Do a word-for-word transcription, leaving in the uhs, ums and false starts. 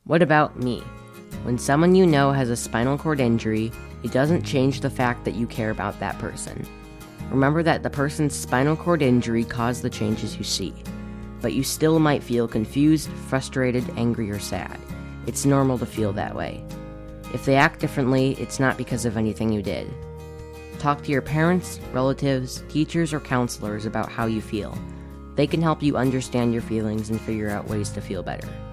What about me? When someone you know has a spinal cord injury, it doesn't change the fact that you care about that person. Remember that the person's spinal cord injury caused the changes you see, but you still might feel confused, frustrated, angry, or sad. It's normal to feel that way. If they act differently, it's not because of anything you did. Talk to your parents, relatives, teachers, or counselors about how you feel. They can help you understand your feelings and figure out ways to feel better.